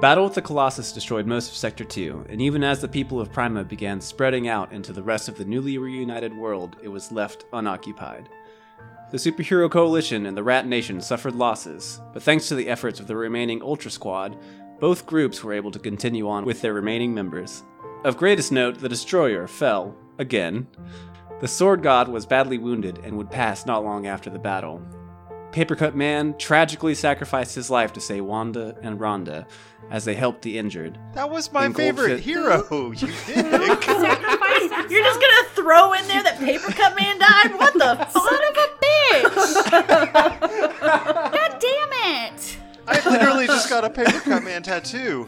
battle with the Colossus destroyed most of Sector 2, and even as the people of Prima began spreading out into the rest of the newly reunited world, it was left unoccupied. The Superhero Coalition and the Rat Nation suffered losses, but thanks to the efforts of the remaining Ultra Squad, both groups were able to continue on with their remaining members. Of greatest note, the Destroyer fell, again. The Sword God was badly wounded and would pass not long after the battle. Papercut Man tragically sacrificed his life to save Wanda and Rhonda as they helped the injured. That was my favorite hero, you dick. You're just gonna throw in there that Papercut Man died? What the son of a bitch! God damn it! I literally just got a Papercut Man tattoo.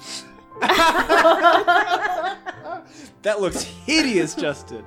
That looks hideous, Justin.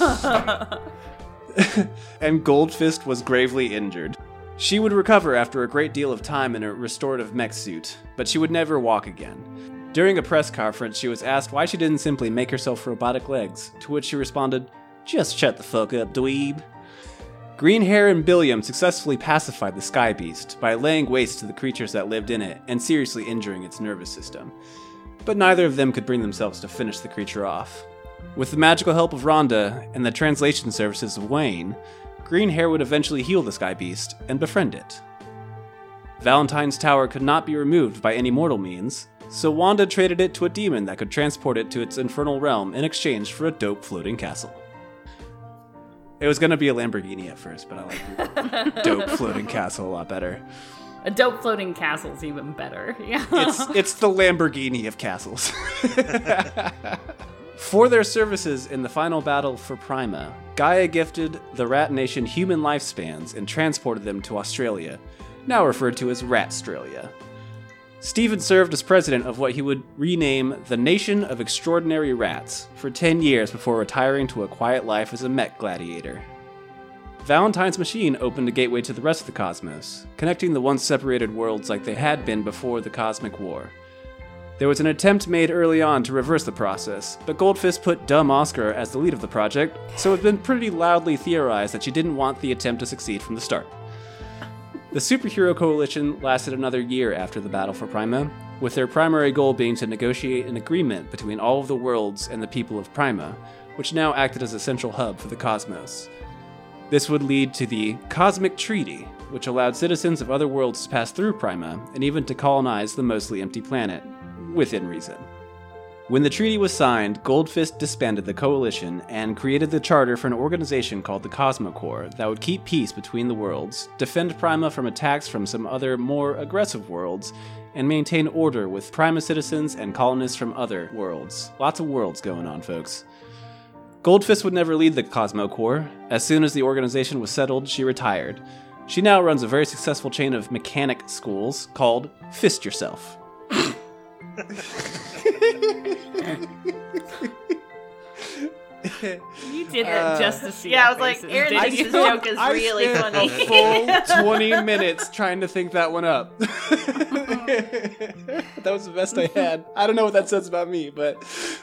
And Goldfist was gravely injured. She would recover after a great deal of time in a restorative mech suit, but she would never walk again. During a press conference, she was asked why she didn't simply make herself robotic legs, to which she responded, "Just shut the fuck up, dweeb." Green Hair and Billiam successfully pacified the Sky Beast by laying waste to the creatures that lived in it and seriously injuring its nervous system. But neither of them could bring themselves to finish the creature off. With the magical help of Rhonda and the translation services of Wayne, Green Hair would eventually heal the Sky Beast and befriend it. Valentine's Tower could not be removed by any mortal means, so Wanda traded it to a demon that could transport it to its infernal realm in exchange for a dope floating castle. It was gonna be a Lamborghini at first, but I like dope floating castle a lot better. A dope floating castle's even better. Yeah. It's the Lamborghini of castles. For their services in the final battle for Prima, Gaia gifted the Rat Nation human lifespans and transported them to Australia, now referred to as Ratstralia. Steven served as president of what he would rename the Nation of Extraordinary Rats for 10 years before retiring to a quiet life as a mech gladiator. Valentine's machine opened a gateway to the rest of the cosmos, connecting the once separated worlds like they had been before the Cosmic War. There was an attempt made early on to reverse the process, but Goldfist put dumb Oscar as the lead of the project, so it's been pretty loudly theorized that she didn't want the attempt to succeed from the start. The Superhero Coalition lasted another year after the battle for Prima, with their primary goal being to negotiate an agreement between all of the worlds and the people of Prima, which now acted as a central hub for the cosmos. This would lead to the Cosmic Treaty, which allowed citizens of other worlds to pass through Prima and even to colonize the mostly empty planet, within reason. When the treaty was signed, Goldfist disbanded the coalition and created the charter for an organization called the Cosmo Corps that would keep peace between the worlds, defend Prima from attacks from some other more aggressive worlds, and maintain order with Prima citizens and colonists from other worlds. Lots of worlds going on, folks. Goldfist would never lead the Cosmo Corps. As soon as the organization was settled, she retired. She now runs a very successful chain of mechanic schools called Fist Yourself. You did that just to see. Yeah, I was like, Aaron thinks this joke is really funny. A full 20 minutes trying to think that one up. That was the best I had. I don't know what that says about me, but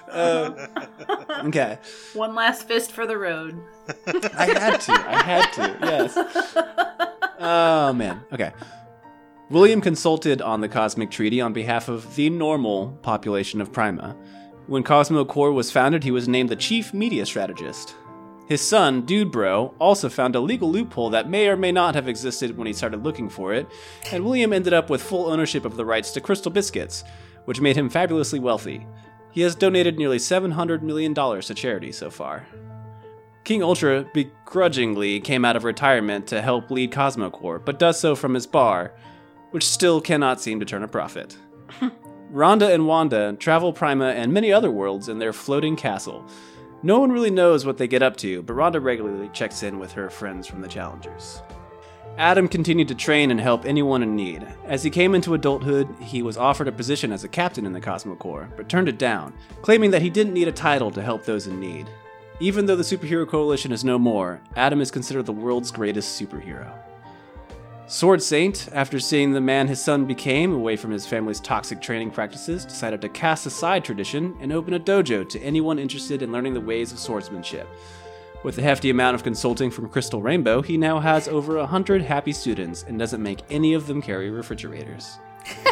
okay. One last fist for the road. I had to, yes. Oh, man. Okay. William consulted on the Cosmic Treaty on behalf of the normal population of Prima. When Cosmo Corps was founded, he was named the chief media strategist. His son, Dude Bro, also found a legal loophole that may or may not have existed when he started looking for it, and William ended up with full ownership of the rights to Crystal Biscuits, which made him fabulously wealthy. He has donated nearly $700 million to charity so far. King Ultra begrudgingly came out of retirement to help lead Cosmo Corps, but does so from his bar, which still cannot seem to turn a profit. Rhonda and Wanda travel Prima and many other worlds in their floating castle. No one really knows what they get up to, but Rhonda regularly checks in with her friends from the Challengers. Adam continued to train and help anyone in need. As he came into adulthood, he was offered a position as a captain in the Cosmo Corps, but turned it down, claiming that he didn't need a title to help those in need. Even though the Superhero Coalition is no more, Adam is considered the world's greatest superhero. Sword Saint, after seeing the man his son became away from his family's toxic training practices, decided to cast aside tradition and open a dojo to anyone interested in learning the ways of swordsmanship. With a hefty amount of consulting from Crystal Rainbow, he now has over 100 happy students and doesn't make any of them carry refrigerators.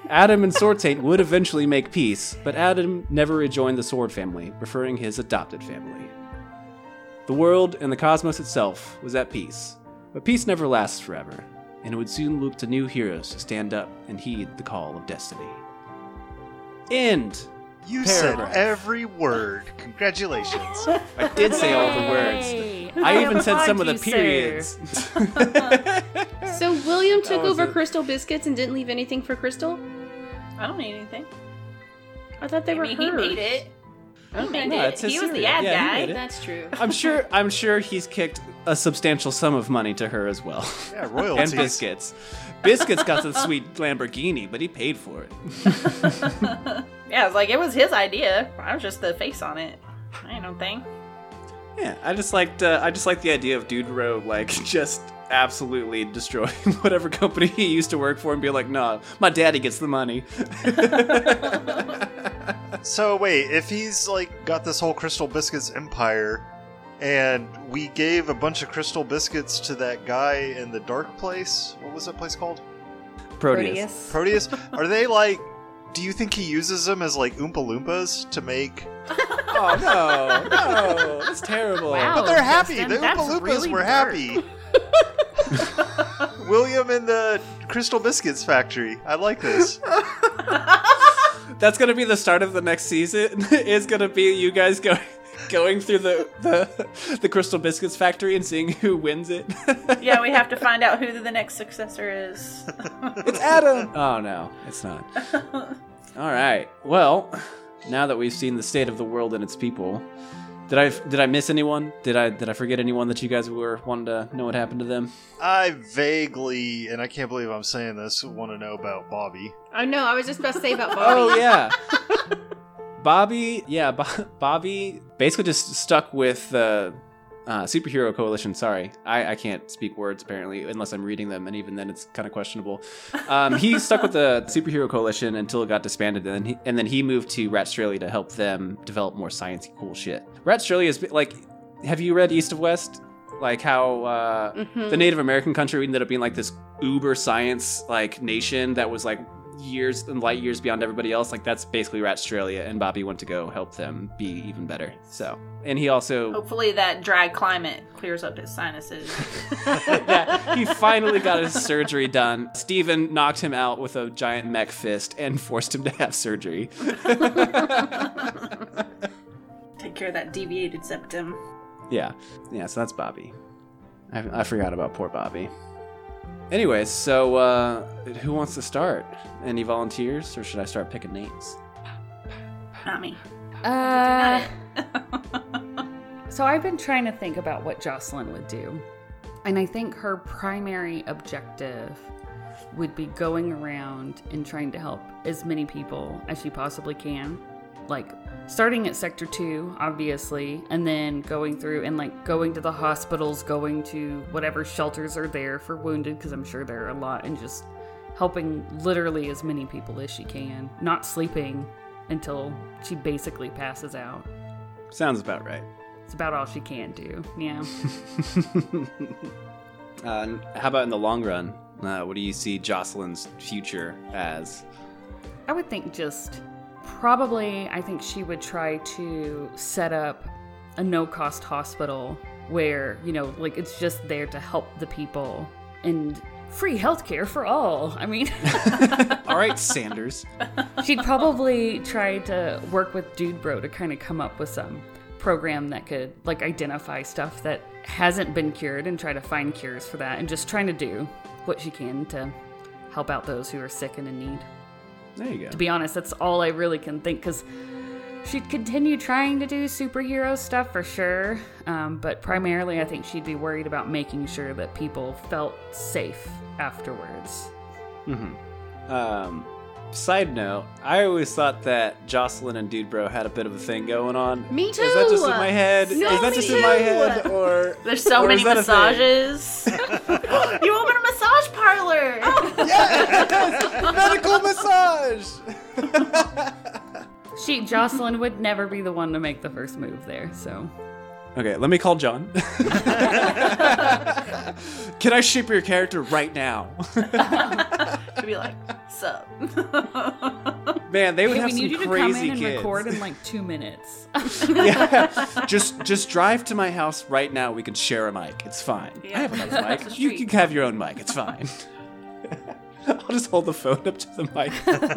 Adam and Sword Saint would eventually make peace, but Adam never rejoined the Sword family, preferring his adopted family. The world and the cosmos itself was at peace, but peace never lasts forever, and it would soon look to new heroes to stand up and heed the call of destiny. End. You Paragraph. said every word. Congratulations. I did say all the words. Yay. I even said some of the applaud you, periods. So William took was over it. Crystal Biscuits and didn't leave anything for Crystal? I don't need anything. I thought they I were mean, he hers. made it. He made No, it. it's his He was the cereal. ad Yeah, he guy. made it. That's true. I'm sure he's kicked a substantial sum of money to her as well. Yeah, And royalties. biscuits. Biscuits got the sweet Lamborghini, but he paid for it. Yeah, it's like it was his idea. I was just the face on it. I ain't no thing. Yeah, I just liked the idea of Dude Bro like just absolutely destroying whatever company he used to work for and be like, nah, my daddy gets the money. So wait, if he's like got this whole Crystal Biscuits empire, and we gave a bunch of Crystal Biscuits to that guy in the dark place, what was that place called? Proteus. Proteus? Are they like? Do you think he uses them as like Oompa Loompas to make? Oh no, that's terrible. Wow. But they're happy. Justin, The Oompa that's Loompas really were dark. happy. William in the Crystal Biscuits factory. I like this. That's gonna be the start of the next season. Is gonna be you guys going through the Crystal Biscuits factory and seeing who wins it. Yeah, we have to find out who the next successor is. It's Adam. Oh no, it's not. All right. Well, now that we've seen the state of the world and its people, did I miss anyone? Did I forget anyone that you guys were wanting to know what happened to them? I vaguely, and I can't believe I'm saying this, want to know about Bobby. I know, I was just about to say about Bobby. Oh yeah. Bobby, Bobby basically just stuck with the Superhero Coalition. Sorry, I can't speak words apparently unless I'm reading them, and even then it's kind of questionable. He stuck with the Superhero Coalition until it got disbanded, and then he moved to Ratstralia to help them develop more sciencey cool shit. Ratstralia is like, have you read East of West? Like how the Native American country ended up being like this uber science like nation that was like years and light years beyond everybody else. Like that's basically Ratstralia, and Bobby went to go help them be even better. So, and he also Hopefully that dry climate clears up his sinuses. yeah, he finally got his surgery done. Steven knocked him out with a giant mech fist and forced him to have surgery. Take care of that deviated septum. Yeah, so that's Bobby. I forgot about poor Bobby. Anyways, so who wants to start? Any volunteers, or should I start picking names? Not me. So I've been trying to think about what Jocelyn would do. And I think her primary objective would be going around and trying to help as many people as she possibly can. Like, starting at Sector 2, obviously, and then going through and, like, going to the hospitals, going to whatever shelters are there for wounded, because I'm sure there are a lot, and just helping literally as many people as she can. Not sleeping until she basically passes out. Sounds about right. It's about all she can do, yeah. How about in the long run? What do you see Jocelyn's future as? I would think just probably, I think she would try to set up a no-cost hospital where, you know, like it's just there to help the people and free healthcare for all. I mean, All right, Sanders. she'd probably try to work with Dude Bro to kind of come up with some program that could like identify stuff that hasn't been cured and try to find cures for that, and just trying to do what she can to help out those who are sick and in need. There you go. To be honest, that's all I really can think, because she'd continue trying to do superhero stuff for sure, but primarily I think she'd be worried about making sure that people felt safe afterwards. Side note, I always thought that Jocelyn and Dude Bro had a bit of a thing going on. Me too! Is that just in my head? No, is that me just in my too. head? Or There's so or many is that a thing? massages. You open a massage parlor. Medical massage! Jocelyn would never be the one to make the first move there, so. Okay, let me call John. Can I shape your character right now? She'd be like, sup? Man, they would Hey, have we need some you to come crazy in and kids. record in like 2 minutes. Yeah, just drive to my house right now. We can share a mic. It's fine. Yeah, I have another across the mic. You street. can have your own mic. It's fine. I'll just hold the phone up to the mic.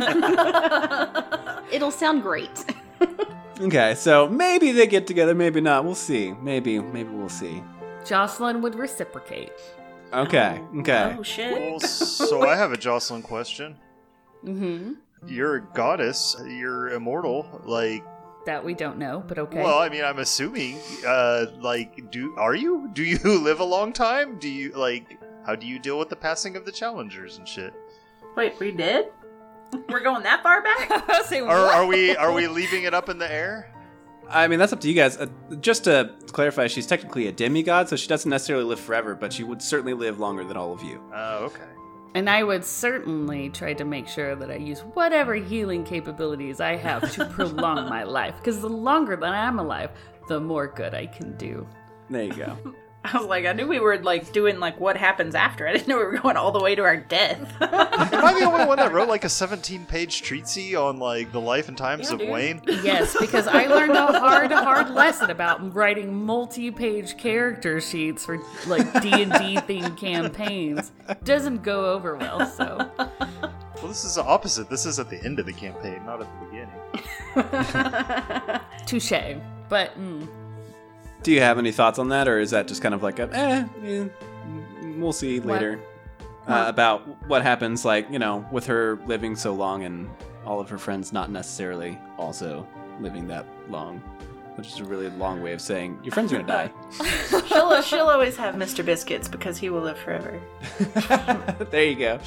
It'll sound great. Okay, so maybe they get together, maybe not. We'll see. Maybe we'll see. Jocelyn would reciprocate. Okay. Oh, shit. Well, so I have a Jocelyn question. Mm-hmm. You're a goddess. You're immortal. Like, That we don't know, but okay. well, I mean, I'm assuming. Are you? Do you live a long time? Do you How do you deal with the passing of the challengers and shit? Wait, we did? We're going that far back? I was saying, Are we leaving it up in the air? I mean, that's up to you guys. Just to clarify, she's technically a demigod, so she doesn't necessarily live forever, but she would certainly live longer than all of you. Oh, okay. And I would certainly try to make sure that I use whatever healing capabilities I have to prolong my life. Because the longer that I'm alive, the more good I can do. There you go. I was like, I knew we were like doing like what happens after. I didn't know we were going all the way to our death. Am I the only one that wrote like a 17-page treatise on like the life and times Yeah, of dude. Wayne? Yes, because I learned a hard lesson about writing multi-page character sheets for like D&D themed campaigns. Doesn't go over well, so. Well, this is the opposite. This is at the end of the campaign, not at the beginning. Touche. But, Do you have any thoughts on that, or is that just kind of like we'll see later about what happens, like, you know, with her living so long and all of her friends not necessarily also living that long, which is a really long way of saying your friends are gonna die. She'll always have Mr. Biscuits because he will live forever. There you go.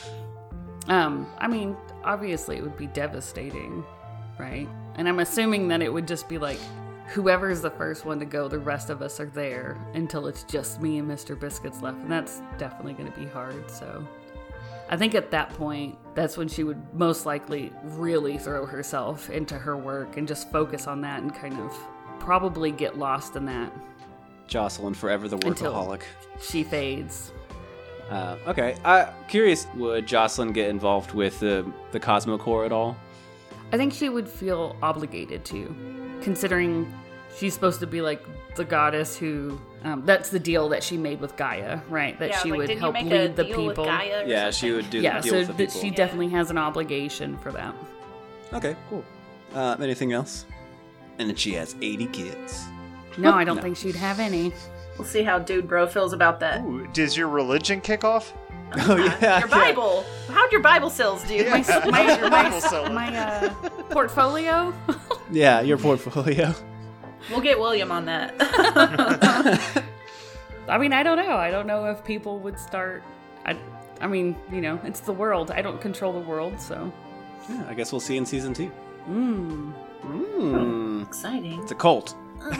I mean, obviously it would be devastating, right? And I'm assuming that it would just be like, whoever's the first one to go, the rest of us are there until it's just me and Mr. Biscuits left. And that's definitely going to be hard. So I think at that point, that's when she would most likely really throw herself into her work and just focus on that and kind of probably get lost in that. Jocelyn, forever the Until- workaholic. She fades. Okay. Curious, would Jocelyn get involved with the Cosmo Corps at all? I think she would feel obligated to, considering she's supposed to be like the goddess who, that's the deal that she made with Gaia, right? That she would help lead the people. Yeah, she would do the deal so with the that people. she definitely has an obligation for that. Okay, cool. Anything else? And then she has 80 kids. No, I don't think she'd have any. We'll see how Dude Bro feels about that. Ooh, does your religion kick off? Oh, yeah. Your Bible. How'd your Bible sales, dude? Yeah. Bible selling. My portfolio. Yeah, your portfolio. We'll get William on that. I mean, I don't know. I don't know if people would start. I mean, you know, it's the world. I don't control the world, so. Yeah, I guess we'll see in season 2. Exciting. It's a cult. That's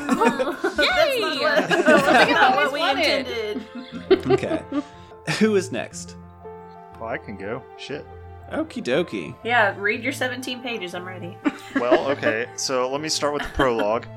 not what we wanted. intended. Okay. Who is next? Well, I can go. Shit. Okie dokie. Yeah, read your 17 pages. I'm ready. Well, okay. So let me start with the prologue.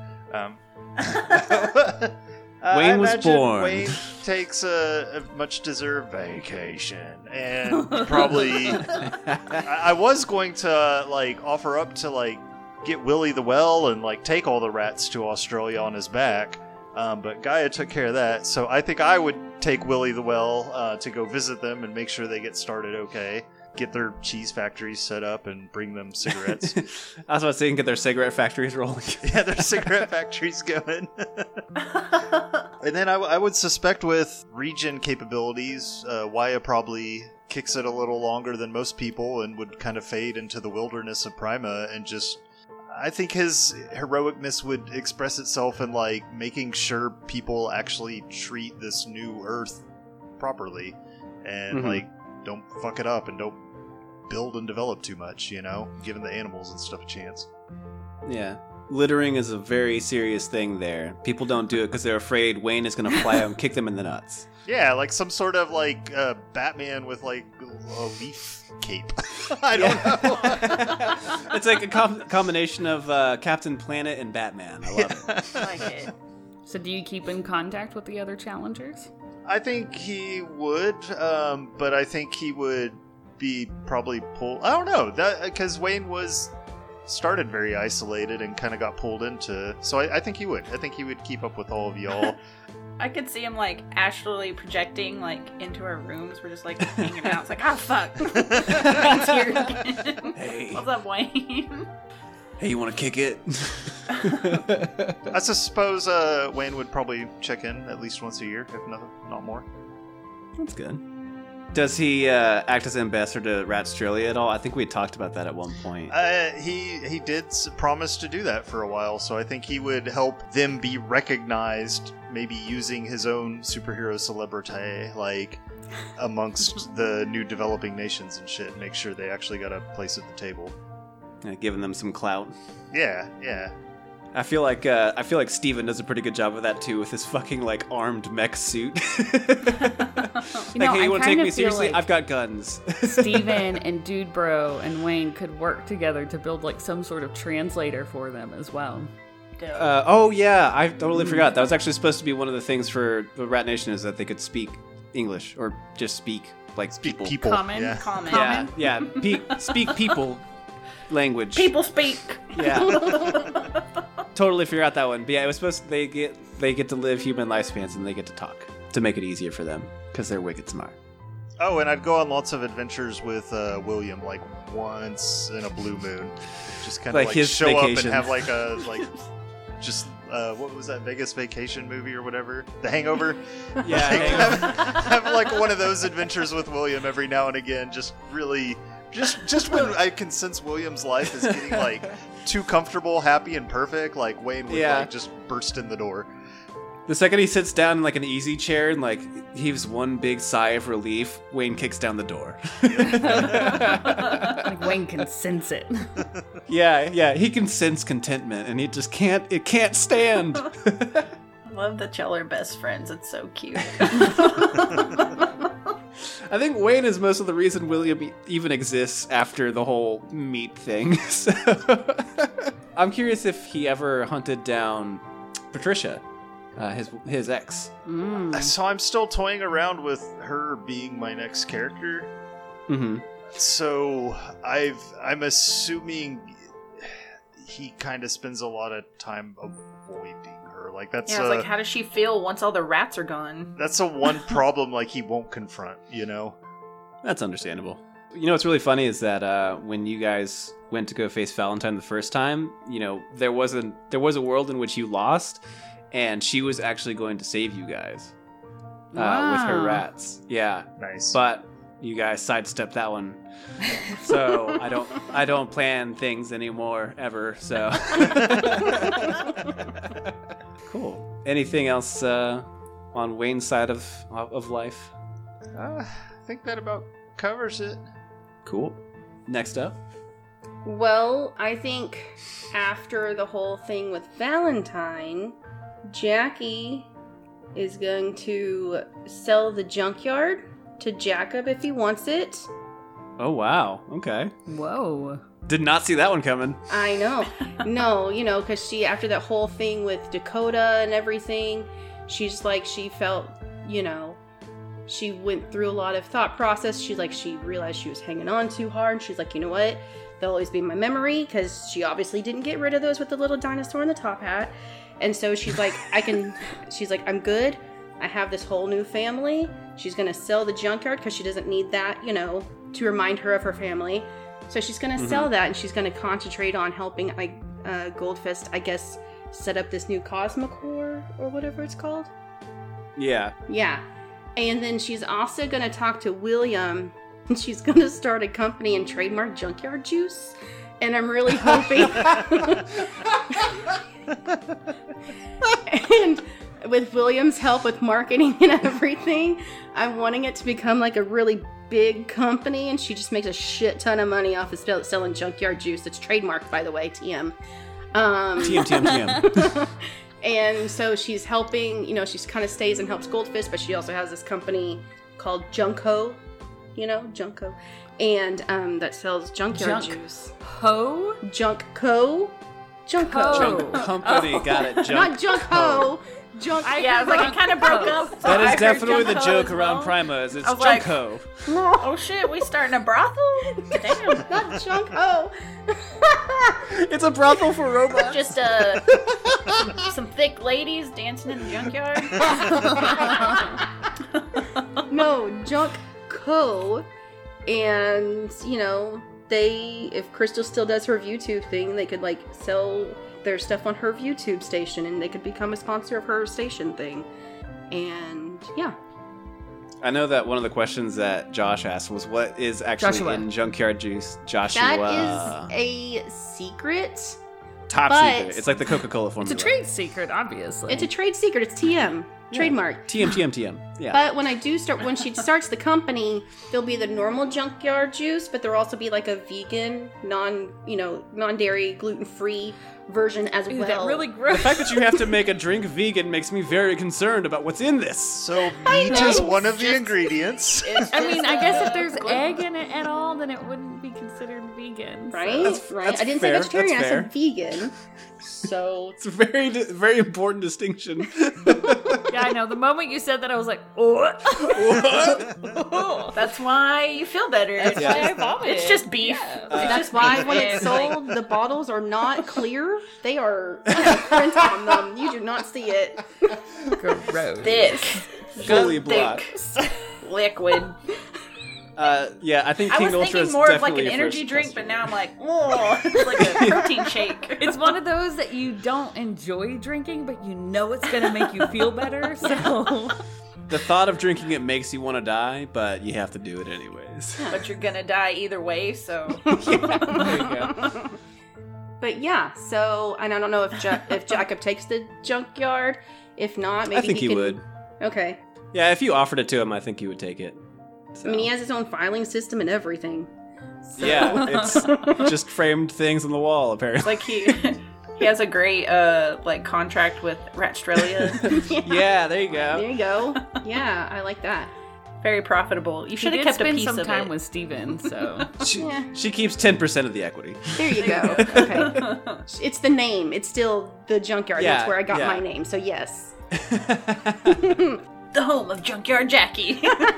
Wayne was imagine born. Wayne takes a much-deserved vacation, and probably. I was going to like offer up to like get Willie the Well and like take all the rats to Australia on his back, but Gaia took care of that. So I think I would take Willie the Well to go visit them and make sure they get started okay. Get their cheese factories set up and bring them cigarettes. I was about to say, you can get their cigarette factories rolling. Yeah, their cigarette factories going. And then I would suspect with regen capabilities, Waya probably kicks it a little longer than most people and would kind of fade into the wilderness of Prima and just... I think his heroicness would express itself in like making sure people actually treat this new Earth properly and like don't fuck it up and don't build and develop too much, you know, giving the animals and stuff a chance. Yeah. Littering is a very serious thing there. People don't do it because they're afraid Wayne is going to fly out and kick them in the nuts. Yeah, like some sort of like Batman with like a leaf cape. I don't know. It's like a combination of Captain Planet and Batman. I love it. I like it. So do you keep in contact with the other challengers? I think he would, but I think he would be probably pulled. I don't know, that because Wayne started very isolated and kind of got pulled into. So I think he would. I think he would keep up with all of y'all. I could see him like astrally projecting like into our rooms. We're just like hanging out. It's like, oh fuck, Wayne's here again. Hey. What's up, Wayne? Hey, you want to kick it? I suppose Wayne would probably check in at least once a year, if not more. That's good. Does he act as ambassador to Ratstralia at all? I think we talked about that at one point. He did promise to do that for a while, so I think he would help them be recognized, maybe using his own superhero celebrity, like, amongst the new developing nations and shit, make sure they actually got a place at the table. Yeah, giving them some clout. Yeah. I feel like Steven does a pretty good job of that too, with his fucking like armed mech suit. Hey, you want to take me seriously? Like I've got guns. Steven and Dude Bro and Wayne could work together to build like some sort of translator for them as well. Oh yeah, I totally forgot. That was actually supposed to be one of the things for the Rat Nation, is that they could speak English or just speak like people. Common. Yeah. Speak people language. People speak. Yeah. Totally forgot that one. But yeah, it was supposed to, they get to live human lifespans and they get to talk to make it easier for them because they're wicked smart. Oh, and I'd go on lots of adventures with William, like once in a blue moon. Just kind of like his show vacation. up and have like a just what was that Vegas Vacation movie or whatever? The Hangover. Yeah. have like one of those adventures with William every now and again. Just really. Just when I can sense William's life is getting like too comfortable, happy, and perfect, like Wayne would like just burst in the door. The second he sits down in like an easy chair and like heaves one big sigh of relief, Wayne kicks down the door. Like Wayne can sense it. Yeah, he can sense contentment and it can't stand. I love that y'all are best friends. It's so cute. I think Wayne is most of the reason William even exists after the whole meat thing. So I'm curious if he ever hunted down Patricia, his ex. So I'm still toying around with her being my next character. Mm-hmm. So I'm assuming he kind of spends a lot of time avoiding her. Like that's it's like, how does she feel once all the rats are gone? That's a one problem like he won't confront, you know? That's understandable. You know what's really funny is that when you guys went to go face Valentine the first time, you know, there was a world in which you lost, and she was actually going to save you guys with her rats. Yeah. Nice. But you guys sidestepped that one. So I don't plan things anymore ever. So cool. Anything else on Wayne's side of life? I think that about covers it. Cool. Next up. Well, I think after the whole thing with Valentine, Jackie is going to sell the junkyard to Jacob if he wants it. Oh, wow. Okay. Whoa. Did not see that one coming. I know. No, you know, because she, after that whole thing with Dakota and everything, she's like, she felt, you know, she went through a lot of thought process. She realized she was hanging on too hard. She's like, you know what? They'll always be in my memory, because she obviously didn't get rid of those with the little dinosaur in the top hat. And so she's like, I'm good. I have this whole new family. She's going to sell the junkyard because she doesn't need that, you know, to remind her of her family. So she's going to sell that, and she's going to concentrate on helping Goldfist, I guess, set up this new Cosmocore or whatever it's called. Yeah. Yeah. And then she's also going to talk to William, and she's going to start a company and trademark Junkyard Juice. And I'm really hoping... and with William's help with marketing and everything, I'm wanting it to become like a really big company, and she just makes a shit ton of money off of selling Junkyard Juice. It's trademarked, by the way, TM. TM. And so she's helping, you know, she kind of stays and helps Goldfist, but she also has this company called Junko, you know, Junko, and that sells Junkyard Juice. Junko? Junko. Junk Company, got it. Not Junk Ho. Junk. Yeah, I was like, it kind of broke up. So That I is heard definitely the Junk-Ho joke as around well. Prima, is it's I was like- Junk-Ho. Oh shit, we starting a brothel? Damn. Not Junk-Ho. It's a brothel for robots. Just some thick ladies dancing in the junkyard. No, Junk-Co. And, you know, if Crystal still does her ViewTube thing, they could, like, sell their stuff on her ViewTube station, and they could become a sponsor of her station thing. And, yeah. I know that one of the questions that Josh asked was, what is actually Joshua. in Junkyard Juice? Joshua. That is a secret. Top but- secret. It's like the Coca-Cola It's formula. a trade secret, obviously. It's a trade secret. It's TM. Trademark. TM. Yeah. But when when she starts the company, there'll be the normal junkyard juice, but there'll also be like a vegan, non-dairy, gluten-free version as Ooh, well. that really The gross. fact that you have to make a drink vegan makes me very concerned about what's in this. So meat is one of the ingredients. I mean, I guess if there's egg in it at all, then it wouldn't be considered vegan. so- Right? That's I didn't fair, say vegetarian, I that's said vegan. So It's a very important distinction. Yeah, I know. The moment you said that, I was like, oh. That's why you feel better. That's why I vomited. It's just beef. Yeah. that's why when it's sold, the bottles are not clear. They are print on them. You do not see it. Gross. Thick. Fully Good, black. thick liquid. Yeah, I think I King was Ultra thinking is more of like definitely an a energy first drink, but customer. now I'm like, oh, it's like a protein shake. It's one of those that you don't enjoy drinking, but you know it's going to make you feel better, so... The thought of drinking it makes you want to die, but you have to do it anyways. But you're gonna die either way, so. There you go. But yeah, so, and I don't know if Jacob takes the junkyard. If not, maybe I think he can... would. Okay. Yeah, if you offered it to him, I think he would take it. So. I mean, he has his own filing system and everything. So. Yeah, it's just framed things on the wall, apparently. Like he has a great like contract with Ratstralia. Yeah, there you go. There you go. Yeah, I like that. Very profitable. You should She have did kept a spend piece some of time it. with Steven, so... Yeah. She keeps 10% of the equity. There you go. Okay. It's the name. It's still the junkyard. Yeah, That's where I got yeah. my name. So yes. The home of Junkyard Jackie.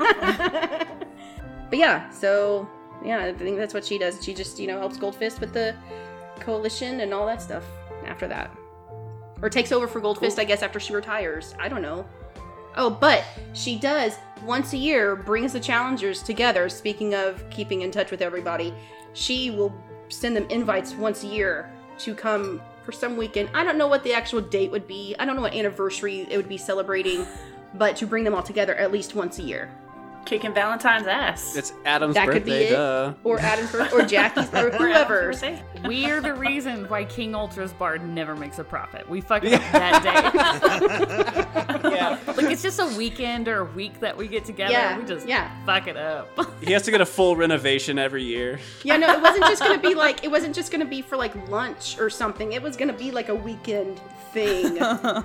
But yeah, so yeah, I think that's what she does. She just, helps Goldfist with the coalition and all that stuff after that. Or takes over for Goldfist, I guess, after she retires. I don't know. Oh, but she does, once a year, brings the challengers together. Speaking of keeping in touch with everybody, she will send them invites once a year to come for some weekend. I don't know what the actual date would be. I don't know what anniversary it would be celebrating, but to bring them all together at least once a year. Kicking Valentine's ass. It's Adam's That could be birthday, it. duh. Or Adam's or Jackie's or whoever's. We're the reason why King Ultra's bar never makes a profit. We fuck it up that day. Yeah. Like, it's just a weekend or a week that we get together. Yeah, We just yeah. fuck it up. He has to get a full renovation every year. Yeah, no, it wasn't just gonna be for like lunch or something. It was gonna be like a weekend thing.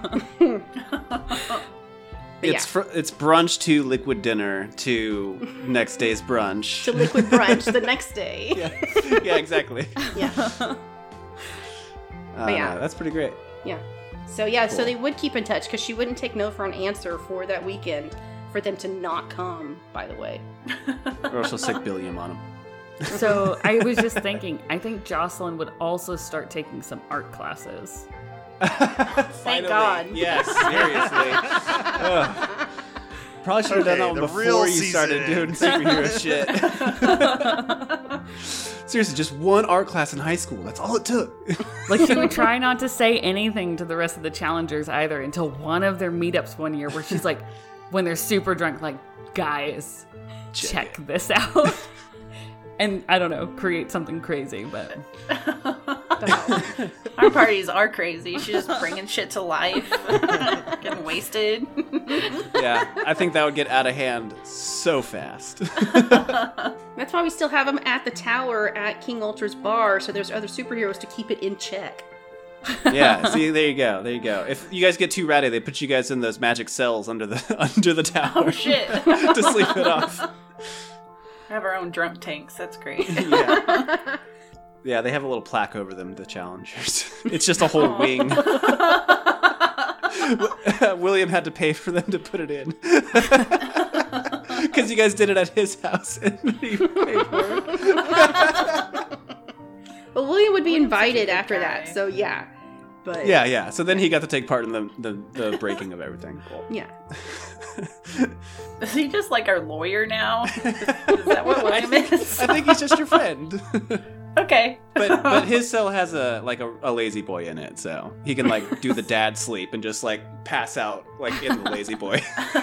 But It's brunch to liquid dinner to next day's brunch. to liquid brunch the next day. Yeah, exactly. Yeah. But yeah. No, that's pretty great. Yeah. So yeah, so Cool. they would keep in touch because she wouldn't take no for an answer for that weekend for them to not come, by the way. Or else she'll sick Billiam on him. So I was just thinking, I think Jocelyn would also start taking some art classes. Finally. God. Yes, seriously. Ugh. Probably should have done that Okay, one the real before you started season doing superhero shit. Seriously, just one art class in high school. That's all it took. Like, she would try not to say anything to the rest of the challengers either until one of their meetups one year where she's like, when they're super drunk, like, guys, check this out. And, I don't know, create something crazy, but... Our parties are crazy. She's just bringing shit to life. Getting wasted. Yeah, I think that would get out of hand so fast. That's why we still have them at the tower at King Ultra's bar, so there's other superheroes to keep it in check. Yeah, see, there you go. There you go. If you guys get too ratty, they put you guys in those magic cells under the tower Oh shit. to sleep it off. We have our own drunk tanks. That's great. Yeah. Yeah, they have a little plaque over them, the challengers. It's just a whole wing. William had to pay for them to put it in. Because you guys did it at his house and he paid for it. Well, William would be William's invited such a good after guy. that, so yeah. But Yeah. So then he got to take part in the breaking of everything. Cool. yeah. Is he just like our lawyer now? Is that what William is? I think he's just your friend. Okay. But his cell has a lazy boy in it, so he can like do the dad sleep and just like pass out like in the lazy boy.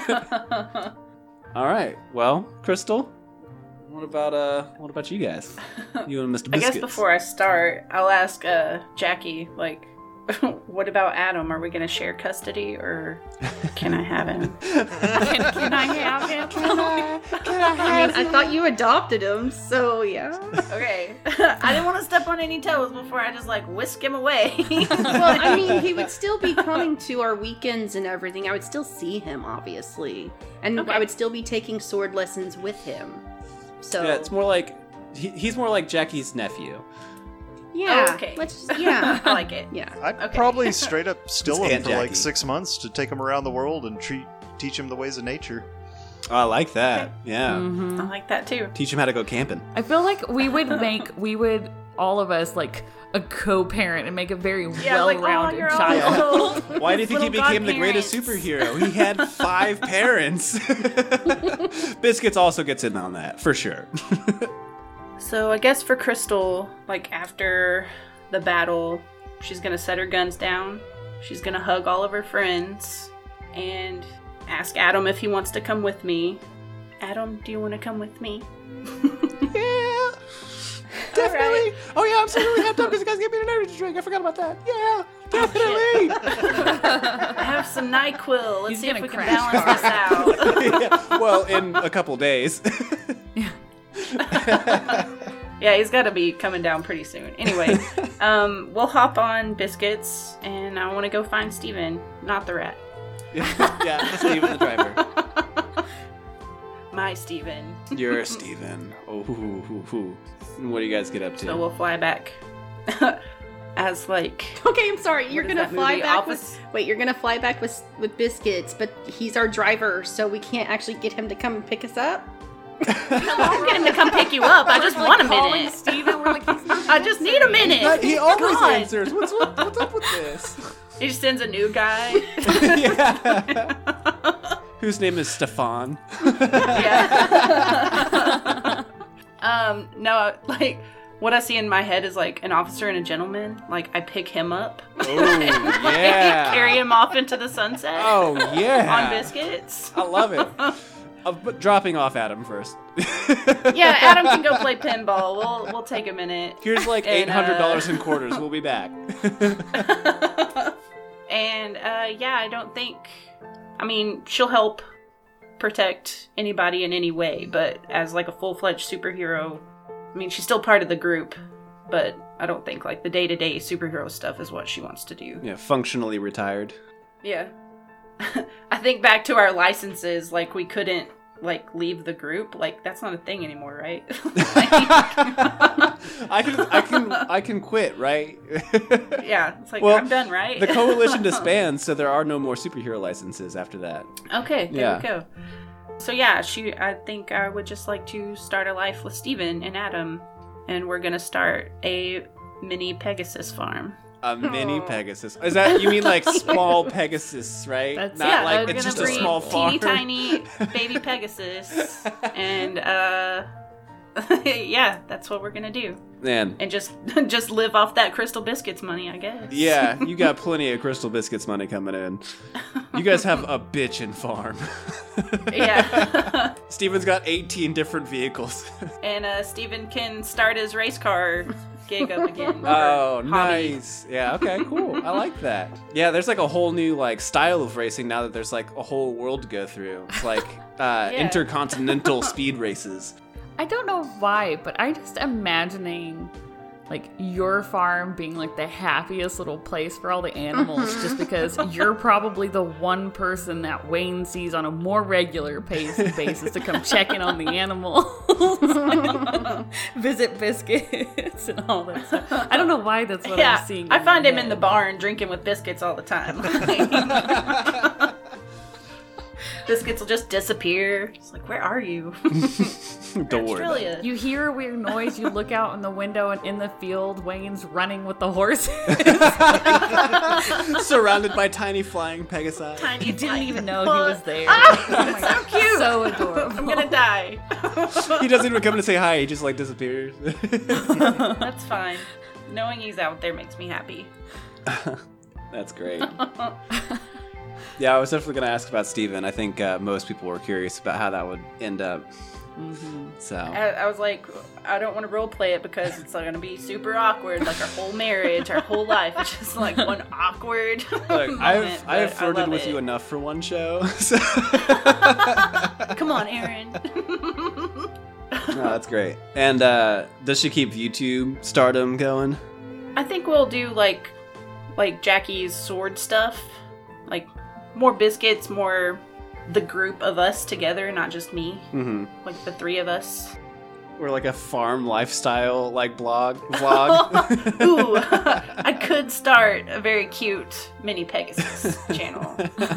All right. Well, Crystal, what about you guys? You and Mr. I Biscuits. guess before I start, I'll ask Jackie, like, what about Adam? Are we going to share custody, or can I have him? Can I have him? I mean, I thought you adopted him, so yeah. Okay. I didn't want to step on any toes before I just, like, whisk him away. Well, I mean, he would still be coming to our weekends and everything. I would still see him, obviously. And Okay. I would still be taking sword lessons with him. So, Yeah, it's more like he's more like Jackie's nephew. yeah. Oh, okay. Let's just, yeah. I like it. Yeah. I'd Okay. probably straight up steal It's him Aunt for like Jackie. 6 months to take him around the world and teach him the ways of nature. Oh, I like that. Yeah. Mhm. I like that, too. Teach him how to go camping. I feel like we would all of us like a co-parent and make a very Yeah, like, oh, well-rounded you're all child. little- Why do you think he little became the greatest godparents. superhero? He had 5 parents. Biscuits also gets in on that, for sure. So I guess for Crystal, like after the battle, she's gonna set her guns down. She's gonna hug all of her friends and ask Adam if he wants to come with me. Adam, do you want to come with me? Yeah. Definitely. Oh, yeah, I'm so really hyped up because you guys gave me an energy drink. I forgot about that. Yeah, definitely. I have some NyQuil. Let's He's see if gonna we can crash balance this out. Yeah, well, in a couple days. Yeah, he's got to be coming down pretty soon. Anyway, we'll hop on Biscuits, and I want to go find Steven, not the rat. Yeah, Steven the driver. My Steven. You're Steven. Oh, what do you guys get up to? So we'll fly back as like. Okay, I'm sorry. You're What is gonna that fly movie, back Office? with. Wait, you're gonna fly back with Biscuits, but he's our driver, so we can't actually get him to come and pick us up. I'll get him to come pick you up. I just want a minute. Steven, we're like, he's not I just need a minute. But he always Come on. answers. What's up with this? He just sends a new guy. Yeah. Whose name is Stefan. Yeah. No, like what I see in my head is like an officer and a gentleman. Like I pick him up. Oh, yeah. Carry him off into the sunset. Oh, yeah. On Biscuits. I love it. But dropping off Adam first. Yeah, Adam can go play pinball. We'll take a minute. Here's like And, $800 in quarters. We'll be back. And yeah, I don't think. I mean, she'll help protect anybody in any way, but as like a full-fledged superhero, I mean, she's still part of the group, but I don't think like the day-to-day superhero stuff is what she wants to do. Yeah, functionally retired. Yeah. I think back to our licenses, like we couldn't like leave the group. Like that's not a thing anymore, right? I can quit, right? Yeah, it's like Well, I'm done, right? The coalition disbands, so there are no more superhero licenses after that. Okay, there Yeah. we go. So yeah, I think I would just like to start a life with Steven and Adam, and we're gonna start a mini Pegasus farm. A mini Pegasus. Is that, you mean like small Pegasus, right? That's- Not yeah, like we're it's gonna just a breed small farm. teeny tiny baby Pegasus, and yeah, that's what we're gonna do, Man, and just live off that Crystal Biscuits money, I guess. yeah, you got plenty of Crystal Biscuits money coming in. You guys have a bitchin' farm. Yeah. Steven's got 18 different vehicles. And Steven can start his race car gig up again. Oh, or hobby. nice. Yeah, okay, cool. I like that. Yeah, there's like a whole new like style of racing now that there's like a whole world to go through. It's like intercontinental speed races. I don't know why, but I just imagining like your farm being like the happiest little place for all the animals just because you're probably the one person that Wayne sees on a more regular basis to come check in on the animals, visit Biscuits and all that stuff. I don't know why that's what I'm seeing. I find him in the barn drinking with Biscuits all the time. Biscuits will just disappear. It's like, where are you? Don't worry about it. You hear a weird noise, you look out in the window, and in the field, Wayne's running with the horses. Surrounded by tiny flying Pegasi. You didn't even know he was there. Oh my so cute. So adorable. I'm gonna die. He doesn't even come to say hi, he just like disappears. That's fine. Knowing he's out there makes me happy. That's great. Yeah, I was definitely going to ask about Steven. I think most people were curious about how that would end up. Mm-hmm. So I was like, I don't want to role play it because it's going to be super awkward. Like our whole marriage, our whole life, it's just like one awkward look, moment. I've but flirted I love with it. you enough for one show. So. Come on, Aaron. No, that's great. And does she keep YouTube stardom going? I think we'll do like Jackie's sword stuff, like more Biscuits, more the group of us together, not just me. Mm-hmm. Like the three of us. Or like a farm lifestyle like vlog. Ooh, I could start a very cute mini Pegasus channel.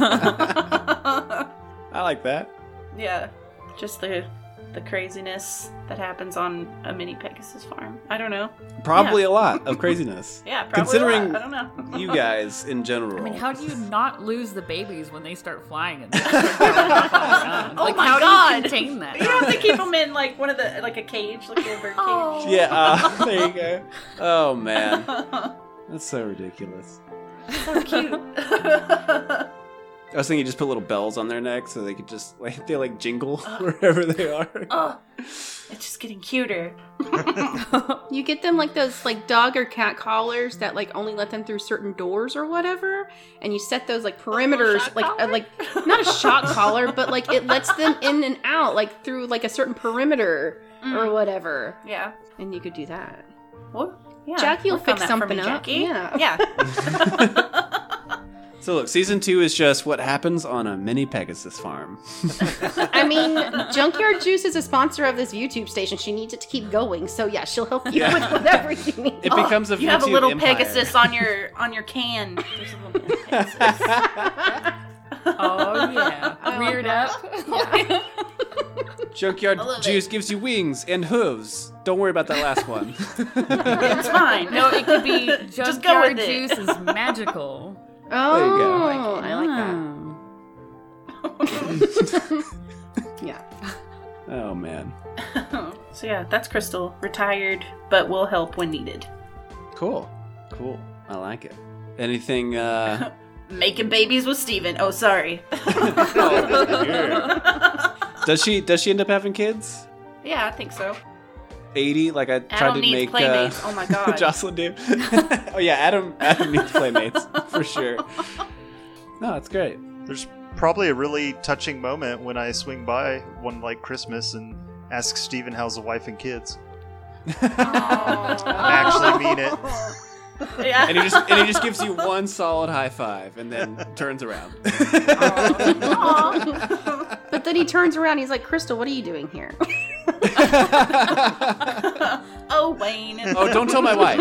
I like that. Yeah, just the craziness that happens on a mini Pegasus farm. I don't know. Probably a lot of craziness. Yeah, probably Considering a lot. I don't know. you guys in general. I mean, how do you not lose the babies when they start flying? And like, my how God. do you contain that? You don't have to keep them in like one of the like a cage, like a bird cage. Oh. Yeah, there you go. Oh man, that's so ridiculous. So cute. I was thinking you just put little bells on their necks so they could just like they like jingle wherever they are. Oh, it's just getting cuter. You get them like those like dog or cat collars that like only let them through certain doors or whatever, and you set those like perimeters shock like collar? like not a shock collar, but like it lets them in and out like through like a certain perimeter or whatever, Yeah. and you could do that. Well, yeah. Jackie will work on fix that for me, something up. Jackie. Yeah. Yeah. So look, season 2 is just what happens on a mini Pegasus farm. I mean, Junkyard Juice is a sponsor of this YouTube station. She needs it to keep going, so yeah, she'll help you with whatever you need. It becomes a You have a YouTube little empire. Pegasus on your can. There's a little Pegasus. Oh yeah, weird up. Junkyard I love Juice gives you wings and hooves. Don't worry about that last one. It's fine. No, it could be Just go Junkyard with it. Juice is magical. Oh, you go. I like that. Yeah. Oh man, So yeah, that's Crystal. Retired, but will help when needed. cool. I like it. Anything? Making babies with Steven. Oh, sorry. Does she end up having kids? Yeah, I think so. 80, like I tried Adam to needs make playmates. Oh my god. Jocelyn do. Oh yeah, Adam needs playmates for sure. No, that's great. There's probably a really touching moment when I swing by one like Christmas and ask Steven how's the wife and kids. I actually mean it. Yeah. And he just gives you one solid high five and then turns around. But then he turns around, he's like, Crystal, what are you doing here? Oh, Wayne. Oh, don't tell my wife.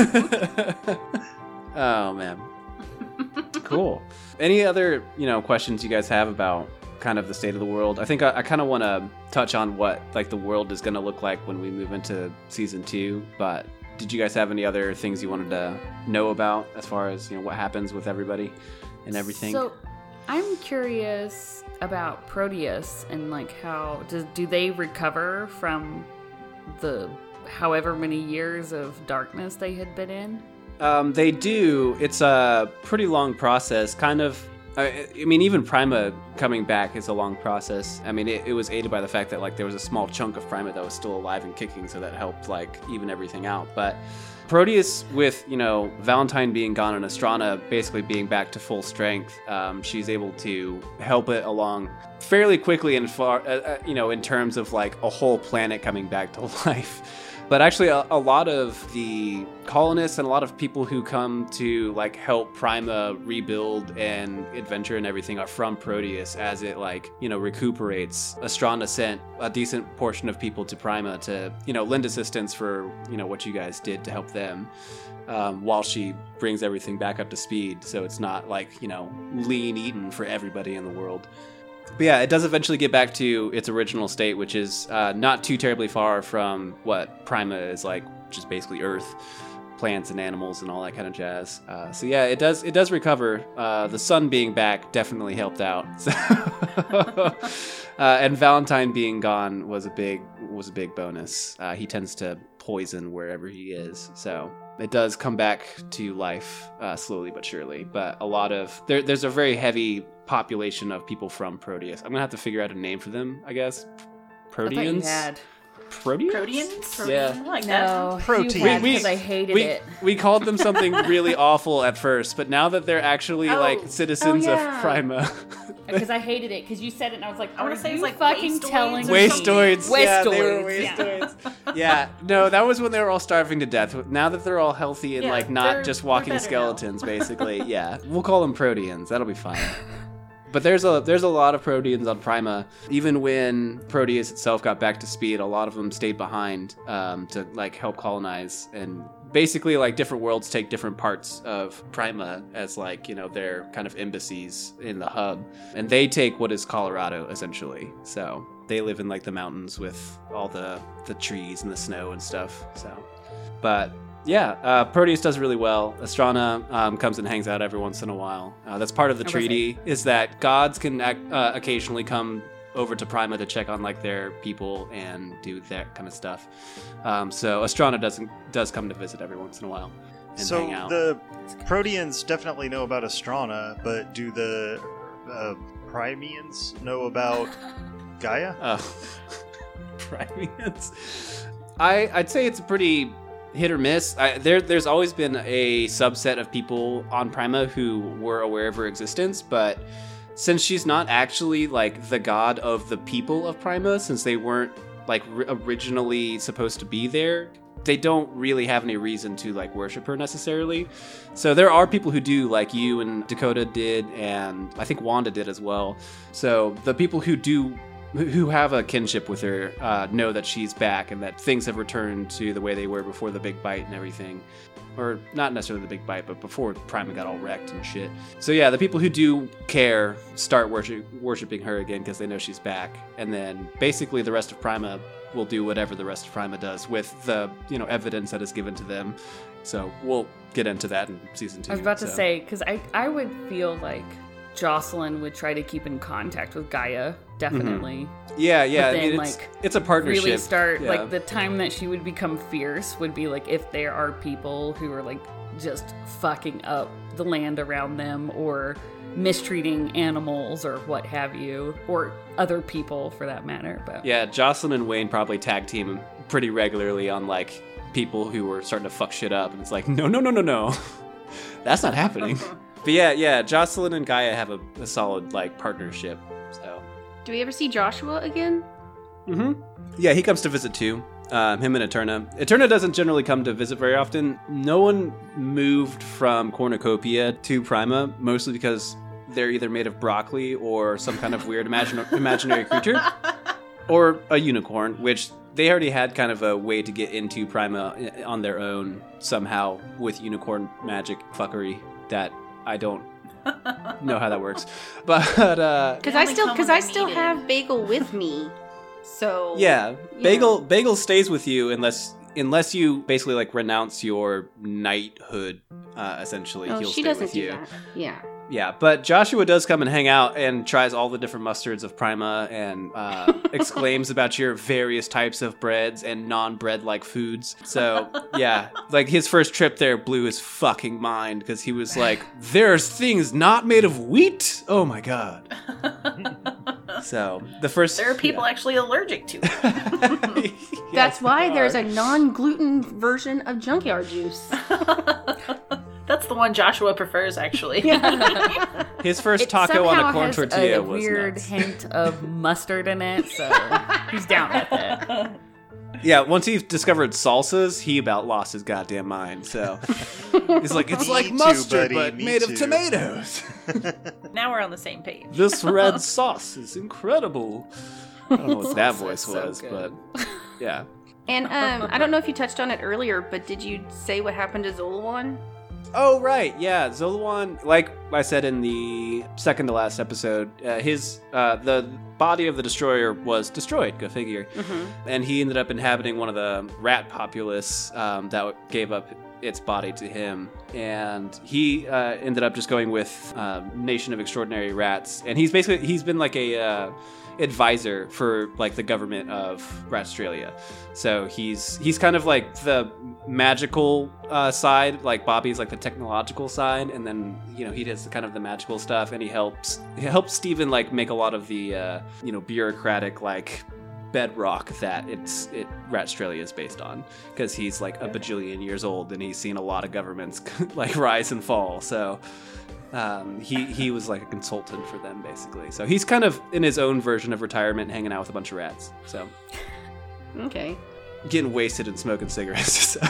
Oh man. Cool. Any other, questions you guys have about kind of the state of the world? I think I kind of want to touch on what like the world is going to look like when we move into season 2, but did you guys have any other things you wanted to know about as far as, what happens with everybody and everything? So, I'm curious about Proteus and like how do they recover from the however many years of darkness they had been in? They do. It's a pretty long process, kind of. I mean, even Prima coming back is a long process. I mean, it was aided by the fact that like there was a small chunk of Prima that was still alive and kicking, so that helped like even everything out. But Proteus, with Valentine being gone and Astrana basically being back to full strength, she's able to help it along fairly quickly and far, in terms of like a whole planet coming back to life. But actually, a lot of the colonists and a lot of people who come to like help Prima rebuild and adventure and everything are from Proteus, as it recuperates. Astrana sent a decent portion of people to Prima to lend assistance for what you guys did to help them, while she brings everything back up to speed, so it's not lean eaten for everybody in the world. But yeah, it does eventually get back to its original state, which is not too terribly far from what Prima is like, which is basically Earth, plants and animals and all that kind of jazz. So yeah, it does recover. The sun being back definitely helped out. So and Valentine being gone was a big bonus. He tends to poison wherever he is, so it does come back to life slowly but surely. But a lot of there's a very heavy population of people from Proteus. I'm gonna have to figure out a name for them, I guess. Proteans. Proteans? Yeah. I like that. No, Protein. because I hated it. We called them something really awful at first, but now that they're actually citizens of Prima. Because I hated it, because you said it and I was like, I wanna say it's like fucking wastoids telling or me. Wastoids. Yeah, they were Wastoids, wastoids. Yeah. No, that was when they were all starving to death. Now that they're all healthy and Yeah, not they're just walking better skeletons, basically. Yeah. We'll call them Proteans. That'll be fine. But there's a lot of Proteans on Prima. Even when Proteus itself got back to speed, a lot of them stayed behind to help colonize. And basically, different worlds take different parts of Prima as their kind of embassies in the hub, and they take what is Colorado essentially. So they live in the mountains with all the trees and the snow and stuff. So, but. Yeah, Proteus does really well. Astrana comes and hangs out every once in a while. That's part of the treaty, is that gods can occasionally come over to Prima to check on their people and do that kind of stuff. So Astrana does come to visit every once in a while and hang out. So the Proteans definitely know about Astrana, but do the Primians know about Gaia? Primians? I'd say it's a pretty hit or miss. There's always been a subset of people on Prima who were aware of her existence, but since she's not actually the god of the people of Prima, since they weren't originally supposed to be there, they don't really have any reason to worship her necessarily. So there are people who do, like you and Dakota did, and I think Wanda did as well. So the people who have a kinship with her know that she's back and that things have returned to the way they were before the big bite and everything. Or not necessarily the big bite, but before Prima got all wrecked and shit. So yeah, the people who do care start worshiping her again because they know she's back. And then basically the rest of Prima will do whatever the rest of Prima does with the evidence that is given to them. So we'll get into that in season 2. I was about to say, because I would feel like Jocelyn would try to keep in contact with Gaia, definitely. Yeah. But then, it's a partnership. Really start, yeah. the time that she would become fierce would be if there are people who are just fucking up the land around them or mistreating animals or what have you, or other people for that matter. But yeah, Jocelyn and Wayne probably tag team pretty regularly on people who were starting to fuck shit up, and it's no. That's not happening. But yeah, Jocelyn and Gaia have a solid partnership. So, Do we ever see Joshua again? Mm-hmm. Yeah, he comes to visit too. Him and Eterna. Eterna doesn't generally come to visit very often. No one moved from Cornucopia to Prima, mostly because they're either made of broccoli or some kind of weird imaginary creature, or a unicorn, which they already had kind of a way to get into Prima on their own somehow with unicorn magic fuckery that I don't know how that works, but because I still have Bagel with me, so yeah, Bagel stays with you unless you basically renounce your knighthood. Essentially, he'll she stay doesn't with do you. That. Yeah, but Joshua does come and hang out and tries all the different mustards of Prima and exclaims about your various types of breads and non-bread-like foods. So, yeah, his first trip there blew his fucking mind because he was like, there's things not made of wheat? Oh my god. So, there are people actually allergic to it. That's why there's a non-gluten version of junkyard juice. That's the one Joshua prefers, actually. His first taco on a corn tortilla was weird nuts. hint of mustard in it, so he's down with it. Yeah, once he discovered salsas, he about lost his goddamn mind. So he's like, it's Me like too, mustard, buddy, but me made too. of tomatoes. Now we're on the same page. This red sauce is incredible. I don't know what that voice So was, good. but yeah. And I don't know if you touched on it earlier, but did you say what happened to Zolawan? Oh, right. Yeah. Zolawan, like I said in the second to last episode, the body of the destroyer was destroyed, go figure. And he ended up inhabiting one of the rat populace that gave up its body to him. And he ended up just going with Nation of Extraordinary Rats. And he's been like a advisor for like the government of Ratstralia. So he's kind of like the magical side, like Bobby's like the technological side, and then he does kind of the magical stuff, and he helps Steven like make a lot of the bureaucratic like bedrock that Ratstralia is based on, because he's like a bajillion years old and he's seen a lot of governments like rise and fall. So he was like a consultant for them, basically. So he's kind of in his own version of retirement, hanging out with a bunch of rats. So Okay. getting wasted and smoking cigarettes. So.